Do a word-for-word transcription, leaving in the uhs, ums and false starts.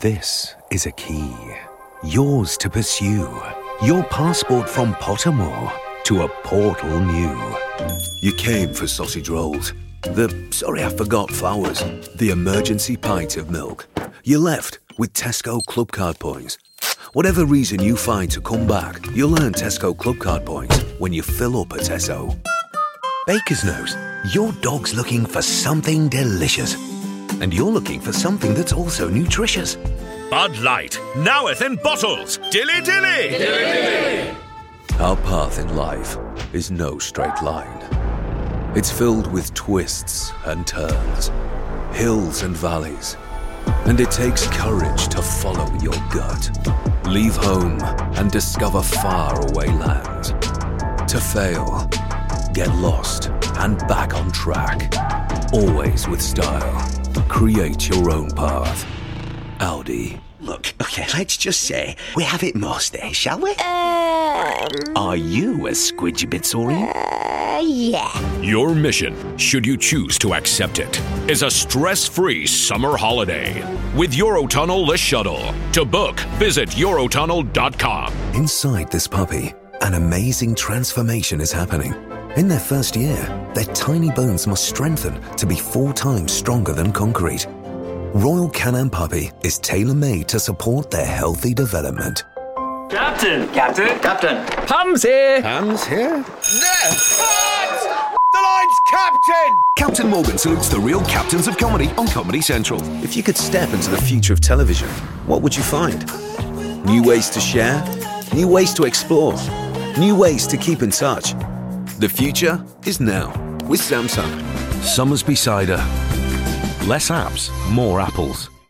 This is a key, yours to pursue. Your passport from Pottermore to a portal new. You came for sausage rolls. The sorry I forgot flowers. The emergency pint of milk. You left with Tesco Club Card points. Whatever reason you find to come back, you'll earn Tesco Club Card points when you fill up at Tesco. Baker's Nose, your dog's looking for something delicious. And you're looking for something that's also nutritious. Bud Light, noweth in bottles. Dilly dilly! Dilly dilly! Our path in life is no straight line. It's filled with twists and turns, hills and valleys. And it takes courage to follow your gut. Leave home and discover faraway lands. To fail, get lost and back on track. Always with style. Create your own path. Audi. Look, okay, let's just say we have it most days, shall we? Um... Are you a Squidgibitsaurian? Uh, yeah. Your mission, should you choose to accept it, is a stress-free summer holiday with Eurotunnel the Shuttle. To book, visit Eurotunnel dot com. Inside this puppy, an amazing transformation is happening. In their first year, their tiny bones must strengthen to be four times stronger than concrete. Royal Canin Puppy is tailor-made to support their healthy development. Captain! Captain! Captain! Ham's here! Ham's here? There! The line's Captain! Captain Morgan salutes the real captains of comedy on Comedy Central. If you could step into the future of television, what would you find? New ways to share? New ways to explore? New ways to keep in touch? The future is now with Samsung. Somersby Cider. Less apps, more apples.